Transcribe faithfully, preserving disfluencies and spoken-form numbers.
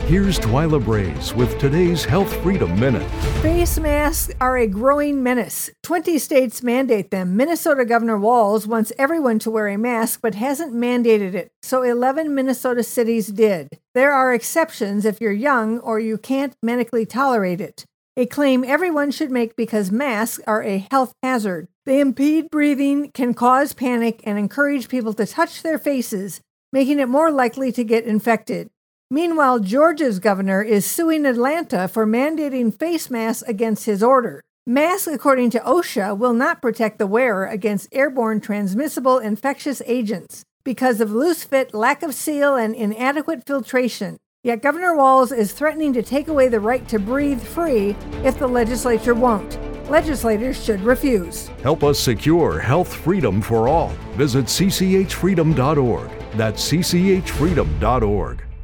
Here's Twyla Braze with today's Health Freedom Minute. Face masks are a growing menace. twenty states mandate them. Minnesota Governor Walz wants everyone to wear a mask but hasn't mandated it, so eleven Minnesota cities did. There are exceptions if you're young or you can't medically tolerate it, a claim everyone should make because masks are a health hazard. They impede breathing, can cause panic, and encourage people to touch their faces, making it more likely to get infected. Meanwhile, Georgia's governor is suing Atlanta for mandating face masks against his order. Masks, according to OSHA, will not protect the wearer against airborne transmissible infectious agents because of loose fit, lack of seal, and inadequate filtration. Yet Governor Walz is threatening to take away the right to breathe free if the legislature won't. Legislators should refuse. Help us secure health freedom for all. Visit c c h freedom dot org. That's c c h freedom dot org.